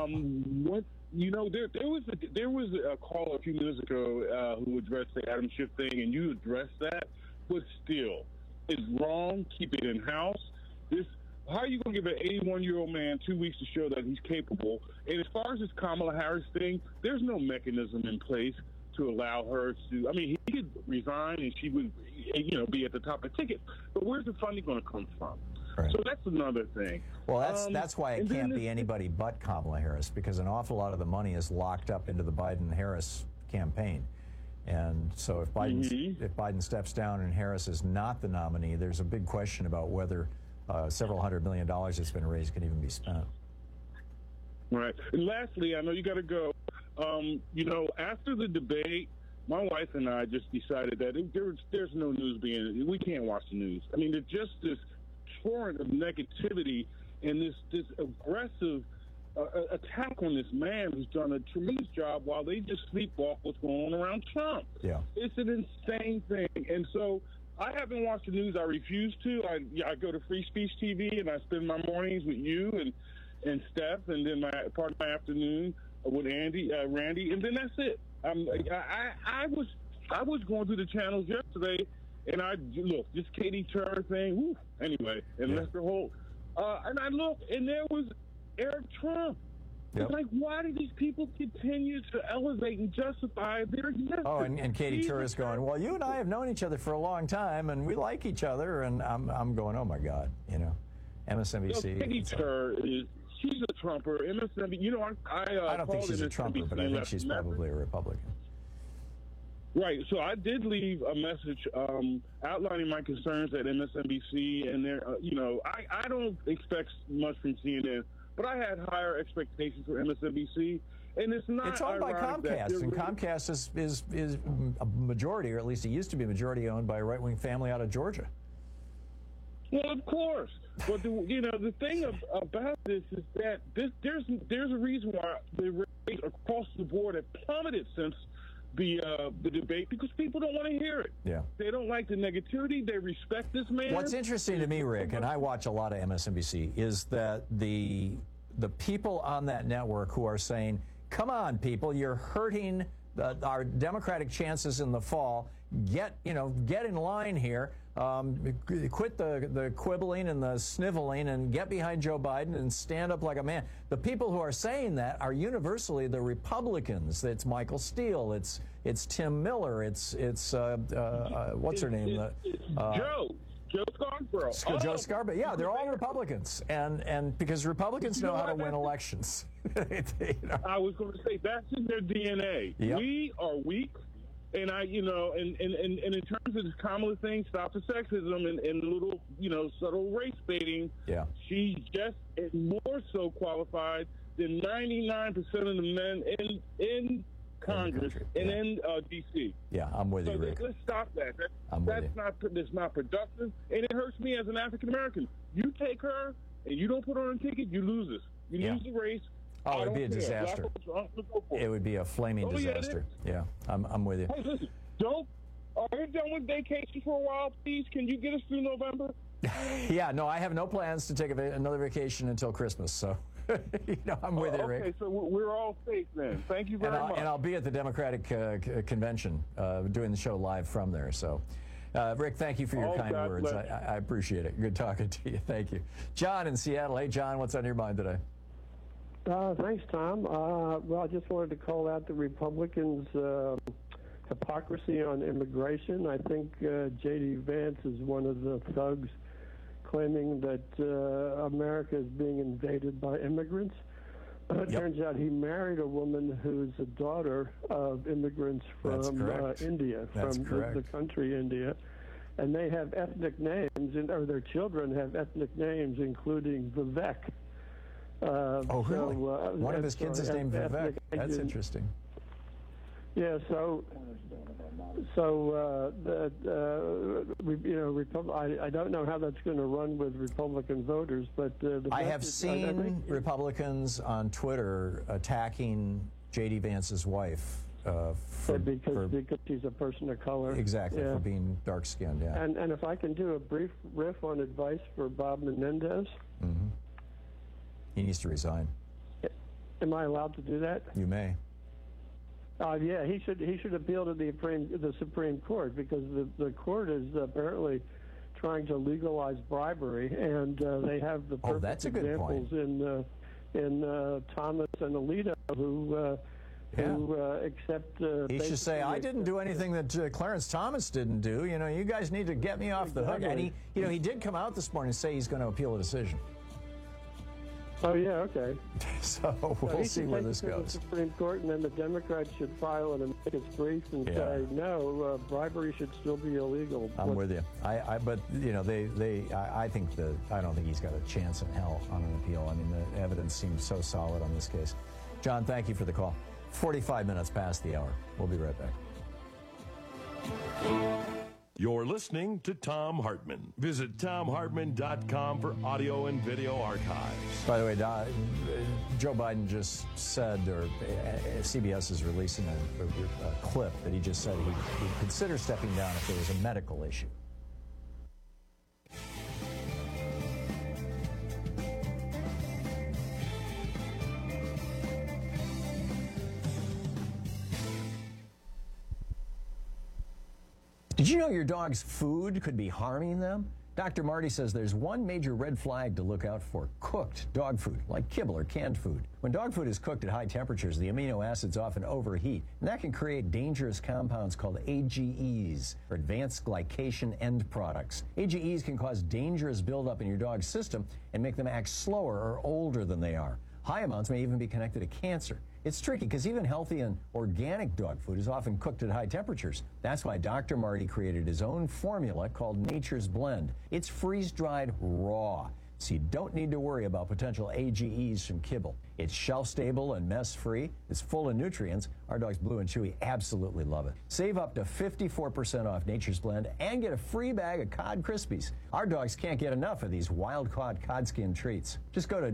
There was a call a few minutes ago who addressed the Adam Schiff thing, and you addressed that, but still, it's wrong. Keep it in house. How are you going to give an 81-year-old man 2 weeks to show that he's capable? And as far as this Kamala Harris thing, there's no mechanism in place to allow her to. I mean, he could resign and she would, be at the top of the ticket. But where's the funding going to come from? Right. So that's another thing. Well, that's why it can't be anybody but Kamala Harris, because an awful lot of the money is locked up into the Biden-Harris campaign. And so if Biden steps down and Harris is not the nominee, there's a big question about whether several $100 million that's been raised can even be spent. Right. And lastly, I know you got to go. After the debate, my wife and I just decided that there's no news we can't watch the news. I mean, there's just this torrent of negativity and this aggressive attack on this man who's done a tremendous job while they just sleepwalk what's going on around Trump. Yeah. It's an insane thing. And so I haven't watched the news. I refuse to. I go to Free Speech TV and I spend my mornings with you and Steph, and then part of my afternoon with Randy, and then that's it. I was going through the channels yesterday, and this Katie Turner thing. Whew, anyway, and Lester Holt, and I looked, and there was Eric Trump. Yep. It's like, why do these people continue to elevate and justify their existence? Oh, and Katie Turner is going, well, you and I have known each other for a long time, and we like each other, and I'm going, oh my God, MSNBC. Katie Turner she's a Trumper. MSNBC, I don't think she's a Trumper, but I think she's probably a Republican. Right. So I did leave a message outlining my concerns at MSNBC, and I don't expect much from CNN, but I had higher expectations for MSNBC, and it's not. It's owned by Comcast, and Comcast is a majority, or at least it used to be a majority, owned by a right-wing family out of Georgia. Well, of course, but the thing about this is that there's a reason why the rates across the board have plummeted since the debate, because people don't want to hear it. Yeah, they don't like the negativity. They respect this man. What's interesting to me, Rick, and I watch a lot of MSNBC, is that the people on that network who are saying, "Come on, people, you're hurting our Democratic chances in the fall. Get in line here. Quit the quibbling and the sniveling and get behind Joe Biden and stand up like a man." The people who are saying that are universally the Republicans. It's Michael Steele. It's Tim Miller. It's what's her name? Joe Scarborough. Joe Scarborough. Yeah, they're all Republicans, and because Republicans know how to win elections. I was going to say that's in their DNA. Yep. We are weak. And and in terms of this Kamala thing, stop the sexism and little, subtle race baiting. Yeah. She's just more so qualified than 99% of the men in Congress and in D.C. Yeah, I'm with you, Rick. Let's stop that. That's not productive, and it hurts me as an African American. You take her and you don't put her on a ticket, you lose this. You lose the race. Oh, it'd be a disaster. It would be a flaming disaster. Yeah, I'm with you. Hey, listen, are you done with vacation for a while, please? Can you get us through November? Yeah, no, I have no plans to take another vacation until Christmas, so I'm with you, Rick. Okay, so we're all safe then. Thank you very much. And I'll be at the Democratic convention doing the show live from there. So, Rick, thank you for your kind words. I appreciate it. Good talking to you. Thank you. John in Seattle. Hey, John, what's on your mind today? Thanks, Tom. Well, I just wanted to call out the Republicans' hypocrisy on immigration. I think J.D. Vance is one of the thugs claiming that America is being invaded by immigrants. It turns out he married a woman who's a daughter of immigrants from India, from the country India. And they have ethnic names, or their children have ethnic names, including Vivek. Really? One of his kids is named Vivek. That's interesting. Yeah, I don't know how that's going to run with Republican voters, but I have seen Republicans on Twitter attacking J.D. Vance's wife because she's a person of color. Exactly, for being dark-skinned. Yeah. And if I can do a brief riff on advice for Bob Menendez, he needs to resign. Am I allowed to do that? You may. Yeah, he should appeal to the Supreme Court, because the court is apparently trying to legalize bribery, and they have the perfect examples in Thomas and Alito who accept. He should say, "I didn't do anything that Clarence Thomas didn't do. You know, you guys need to get me off the hook." And he did come out this morning and say he's going to appeal a decision. Oh, yeah, okay. So we'll see where this goes. The Supreme Court, and then the Democrats should file an amicus brief and say, no, bribery should still be illegal. I'm with you. But you know, I don't think he's got a chance in hell on an appeal. I mean, the evidence seems so solid on this case. John, thank you for the call. 45 minutes past the hour. We'll be right back. You're listening to Thom Hartmann. Visit ThomHartmann.com for audio and video archives. By the way, Joe Biden just said, or CBS is releasing a clip that he just said he'd consider stepping down if there was a medical issue. Did you know your dog's food could be harming them? Dr. Marty says there's one major red flag to look out for: cooked dog food, like kibble or canned food. When dog food is cooked at high temperatures, the amino acids often overheat, and that can create dangerous compounds called AGEs, or advanced glycation end products. AGEs can cause dangerous buildup in your dog's system and make them act slower or older than they are. High amounts may even be connected to cancer. It's tricky because even healthy and organic dog food is often cooked at high temperatures. That's why Dr. Marty created his own formula called Nature's Blend. It's freeze-dried raw, so you don't need to worry about potential AGEs from kibble. It's shelf-stable and mess-free. It's full of nutrients. Our dogs Blue and Chewy absolutely love it. Save up to 54% off Nature's Blend and get a free bag of Cod Krispies. Our dogs can't get enough of these wild-caught cod skin treats. Just go to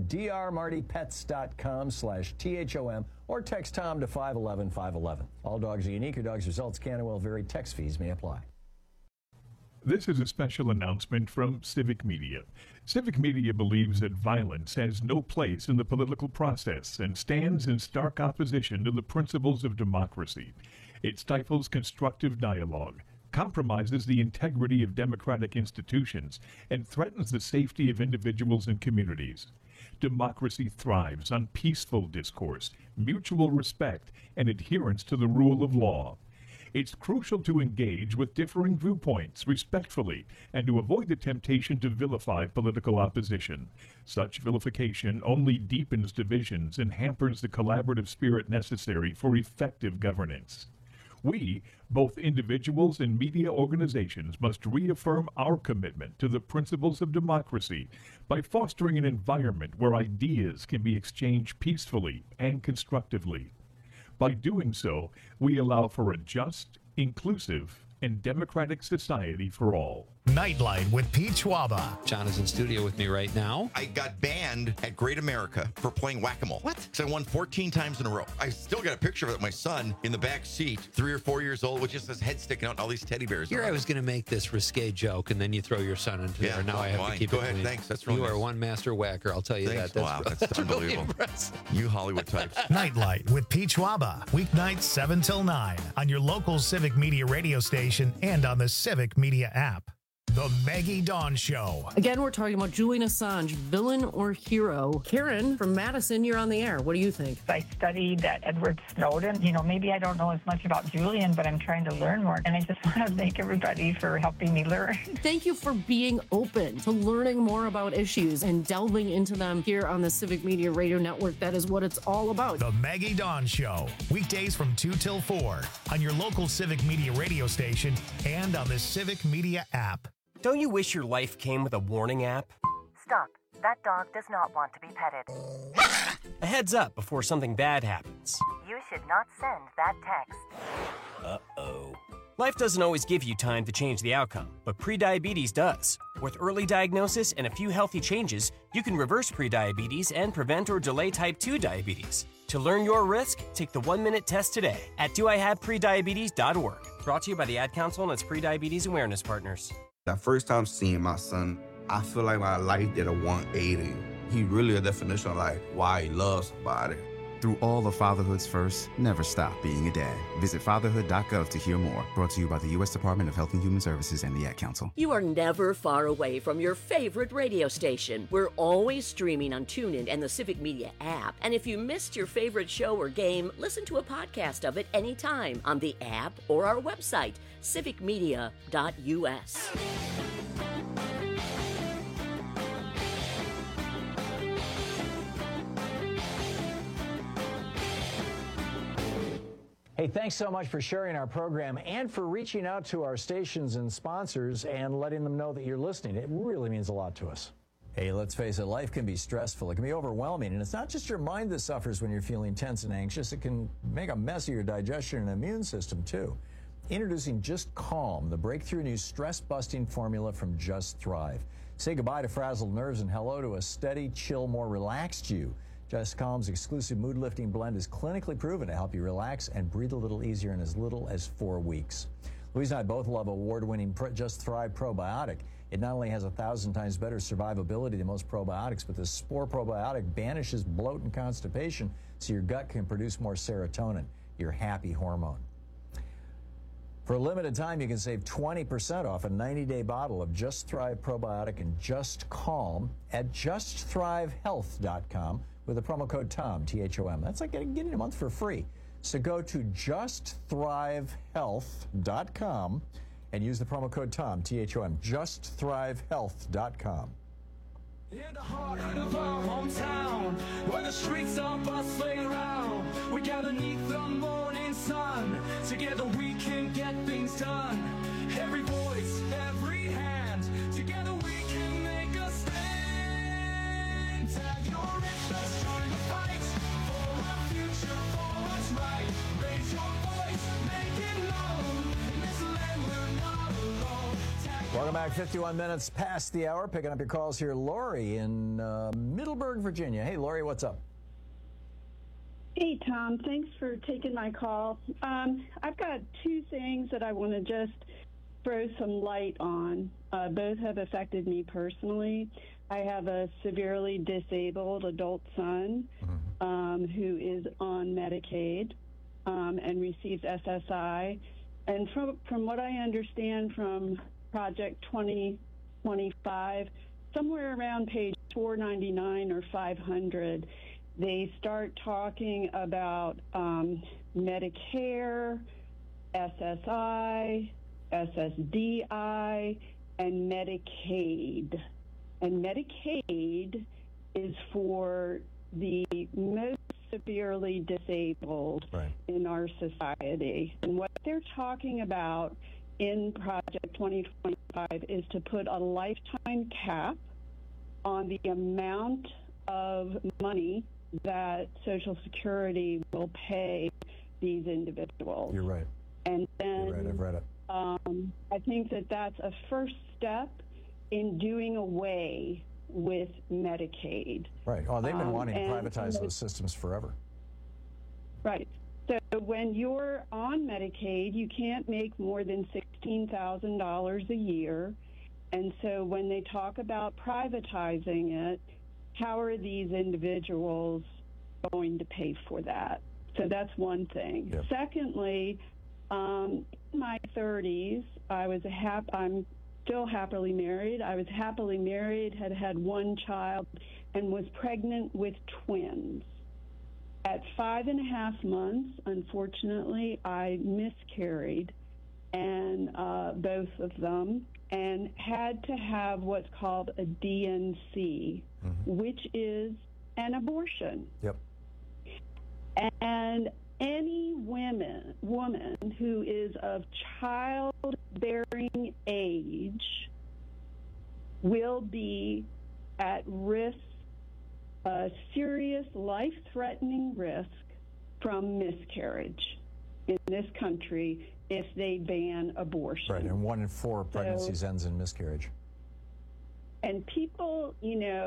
drmartypets.com/THOM or text Tom to 511-511. All dogs are unique. Your dog's results can and will vary. Text fees may apply. This is a special announcement from Civic Media. Civic Media believes that violence has no place in the political process and stands in stark opposition to the principles of democracy. It stifles constructive dialogue, compromises the integrity of democratic institutions, and threatens the safety of individuals and communities. Democracy thrives on peaceful discourse, mutual respect, and adherence to the rule of law. It's crucial to engage with differing viewpoints respectfully and to avoid the temptation to vilify political opposition. Such vilification only deepens divisions and hampers the collaborative spirit necessary for effective governance. We, both individuals and media organizations, must reaffirm our commitment to the principles of democracy by fostering an environment where ideas can be exchanged peacefully and constructively. By doing so, we allow for a just, inclusive, and democratic society for all. Nightlight with Pete Schwaba. John is in studio with me right now. I got banned at Great America for playing whack-a-mole. What? So I won 14 times in a row. I still got a picture of it, my son in the back seat, 3 or 4 years old, with just his head sticking out and all these teddy bears. Here I was going to make this risque joke, and then you throw your son into there. Now I have to keep it clean. Thanks. That's really You nice. are one master whacker, I'll tell you Thanks. that. That's unbelievable. Really impressive. You Hollywood types. Nightlight with Pete Schwaba. Weeknights 7 till 9 on your local Civic Media radio station and on the Civic Media app. The Maggie Dawn Show. Again, we're talking about Julian Assange, villain or hero. Karen from Madison, you're on the air. What do you think? I studied Edward Snowden. Maybe I don't know as much about Julian, but I'm trying to learn more. And I just want to thank everybody for helping me learn. Thank you for being open to learning more about issues and delving into them here on the Civic Media Radio Network. That is what it's all about. The Maggie Dawn Show. Weekdays from 2 till 4 on your local Civic Media radio station and on the Civic Media app. Don't you wish your life came with a warning app? Stop. That dog does not want to be petted. A heads up before something bad happens. You should not send that text. Uh-oh. Life doesn't always give you time to change the outcome, but prediabetes does. With early diagnosis and a few healthy changes, you can reverse prediabetes and prevent or delay type 2 diabetes. To learn your risk, take the 1-minute test today at doihaveprediabetes.org. Brought to you by the Ad Council and its prediabetes awareness partners. That first time seeing my son, I feel like my life did a 180. He really a definition of like why he loves somebody. Through all of fatherhood's first, never stop being a dad. Visit fatherhood.gov to hear more. Brought to you by the U.S. Department of Health and Human Services and the Ad Council. You are never far away from your favorite radio station. We're always streaming on TuneIn and the Civic Media app. And if you missed your favorite show or game, listen to a podcast of it anytime on the app or our website, civicmedia.us. Hey, thanks so much for sharing our program and for reaching out to our stations and sponsors and letting them know that you're listening. It really means a lot to us. Hey, let's face it, life can be stressful. It can be overwhelming, and it's not just your mind that suffers when you're feeling tense and anxious. It can make a mess of your digestion and immune system, too. Introducing Just Calm, the breakthrough new stress-busting formula from Just Thrive. Say goodbye to frazzled nerves and hello to a steady, chill, more relaxed you. Just Calm's exclusive mood-lifting blend is clinically proven to help you relax and breathe a little easier in as little as 4 weeks. Louise and I both love award-winning Just Thrive Probiotic. It not only has 1,000 times better survivability than most probiotics, but the Spore Probiotic banishes bloat and constipation so your gut can produce more serotonin, your happy hormone. For a limited time, you can save 20% off a 90-day bottle of Just Thrive Probiotic and Just Calm at justthrivehealth.com with the promo code TOM, T-H-O-M. That's like getting a month for free. So go to justthrivehealth.com and use the promo code TOM, T-H-O-M, justthrivehealth.com. In the heart of our hometown, where the streets are bustling around, we gather neath the morning sun. Together we can get things done. Every voice, every hand, together we can make a stand. Tag your interest, join the fight for our future, for what's right. Raise your voice, make it known. In this land we're not alone. Welcome back, 51 minutes past the hour. Picking up your calls here, Lori in Middleburg, Virginia. Hey, Lori, what's up? Hey, Tom. Thanks for taking my call. I've got two things that I want to just throw some light on. Both have affected me personally. I have a severely disabled adult son who is on Medicaid and receives SSI. And from what I understand from Project 2025, somewhere around page 499 or 500, they start talking about Medicare, SSI, SSDI, and Medicaid. And Medicaid is for the most severely disabled in our society. And what they're talking about in Project 2025 is to put a lifetime cap on the amount of money that Social Security will pay these individuals. You're right. And then You're right, I've read it. I think that that's a first step in doing away with Medicaid. Right. Oh, they've been wanting to privatize those systems forever. Right. So when you're on Medicaid, you can't make more than $16,000 a year. And so when they talk about privatizing it, how are these individuals going to pay for that? So that's one thing. Yep. Secondly, in my 30s, I'm still happily married. I was happily married, had one child, and was pregnant with twins. At 5.5 months, unfortunately, I miscarried, and both of them, and had to have what's called a DNC, which is an abortion. Yep. And any woman who is of childbearing age will be at risk, a serious life-threatening risk from miscarriage in this country if they ban abortion. Right, and 1 in 4 pregnancies ends in miscarriage. And people,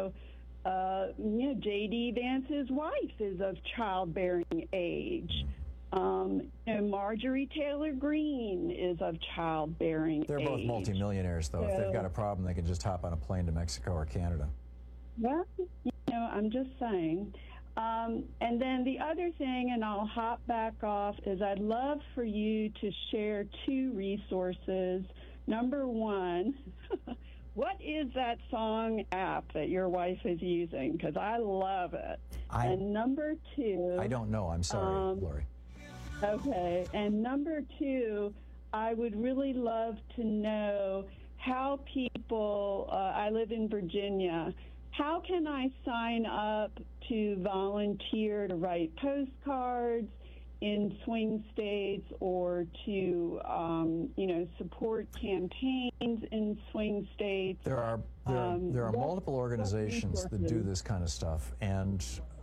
J.D. Vance's wife is of childbearing age. Marjorie Taylor Greene is of childbearing age. They're both multimillionaires, though. If they've got a problem, they can just hop on a plane to Mexico or Canada. Well, I'm just saying. And then the other thing, and I'll hop back off, is I'd love for you to share 2 resources. Number one, what is that song app that your wife is using? Because I love it. And number 2... I don't know. I'm sorry, Lori. Okay. And number 2, I would really love to know how people... I live in Virginia. How can I sign up to volunteer to write postcards in swing states or to, support campaigns in swing states? There are multiple organizations that do this kind of stuff, and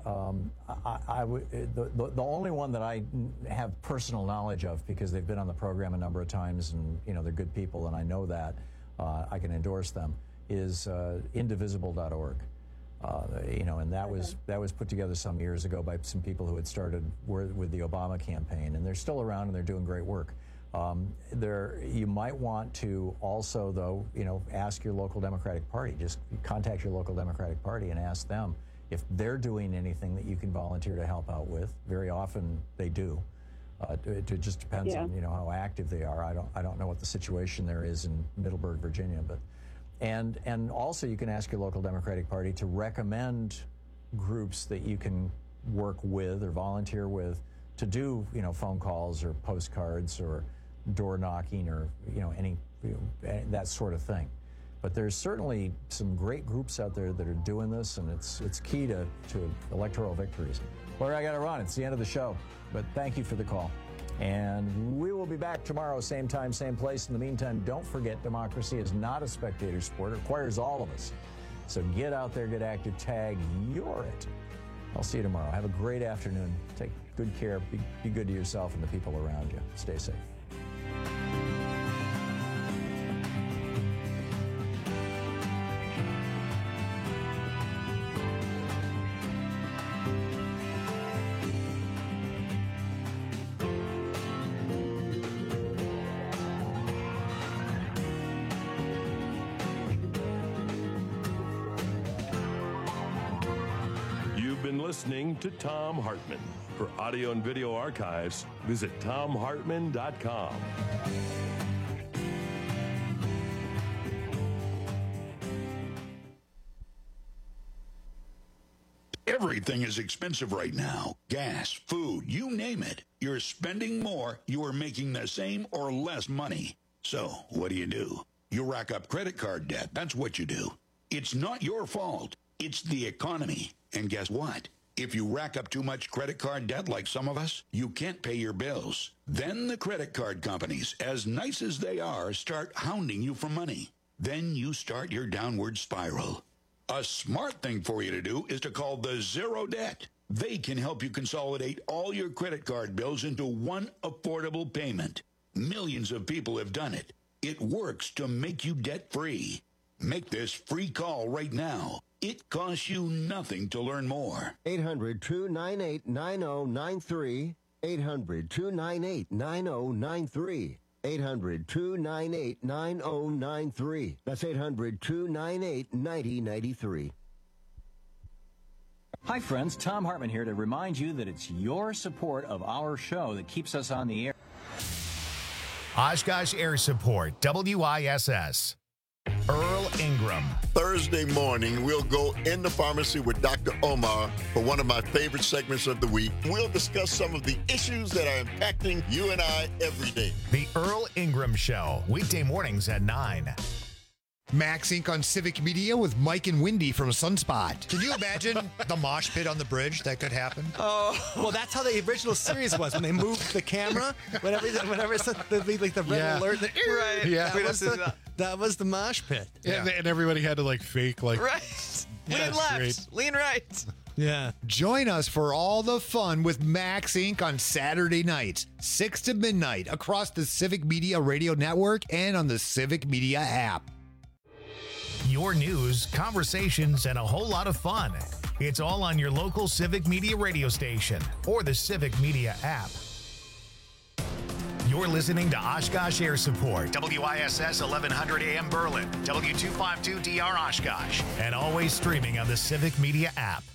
the only one that I have personal knowledge of, because they've been on the program a number of times, and they're good people, and I know that I can endorse them, is indivisible.org. And that was put together some years ago by some people who had started with the Obama campaign, and they're still around and they're doing great work. You might want to also, though, ask your local Democratic Party. Just contact your local Democratic Party and ask them if they're doing anything that you can volunteer to help out with. Very often they do. It just depends on how active they are. I don't know what the situation there is in Middleburg, Virginia, but. And also you can ask your local Democratic Party to recommend groups that you can work with or volunteer with to do, phone calls or postcards or door knocking or, that sort of thing. But there's certainly some great groups out there that are doing this, and it's key to electoral victories. Lori, I got to run. It's the end of the show. But thank you for the call. And we will be back tomorrow, same time, same place. In the meantime, don't forget, democracy is not a spectator sport. It requires all of us. So get out there, get active, tag, you're it. I'll see you tomorrow. Have a great afternoon. Take good care. Be good to yourself and the people around you. Stay safe. Listening to Thom Hartmann. For audio and video archives, visit ThomHartmann.com. Everything is expensive right now. Gas, food, you name it. You're spending more, you are making the same or less money. So, what do? You rack up credit card debt. That's what you do. It's not your fault. It's the economy. And guess what? If you rack up too much credit card debt like some of us, you can't pay your bills. Then the credit card companies, as nice as they are, start hounding you for money. Then you start your downward spiral. A smart thing for you to do is to call the Zero Debt. They can help you consolidate all your credit card bills into one affordable payment. Millions of people have done it. It works to make you debt-free. Make this free call right now. It costs you nothing to learn more. 800-298-9093. 800-298-9093. 800-298-9093. That's 800-298-9093. Hi, friends. Tom Hartman here to remind you that it's your support of our show that keeps us on the air. Oshkosh Air Support, WISS. Earl Ingram. Thursday morning, we'll go in the pharmacy with Dr. Omar for one of my favorite segments of the week. We'll discuss some of the issues that are impacting you and I every day. The Earl Ingram Show, weekday mornings at 9. Max Inc. on Civic Media with Mike and Wendy from Sunspot. Can you imagine the mosh pit on the bridge that could happen? Oh, well, that's how the original series was when they moved the camera. Whenever it's like the red alert, right? Yeah, that was the mosh pit. Yeah. And everybody had to like fake like right. Yeah, lean left, great. lean right. Yeah. Join us for all the fun with Max Inc. on Saturday nights, 6 to midnight, across the Civic Media Radio Network and on the Civic Media app. Your news, conversations, and a whole lot of fun. It's all on your local Civic Media radio station or the Civic Media app. You're listening to Oshkosh Air Support, WISS 1100 AM Berlin, W252DR Oshkosh, and always streaming on the Civic Media app.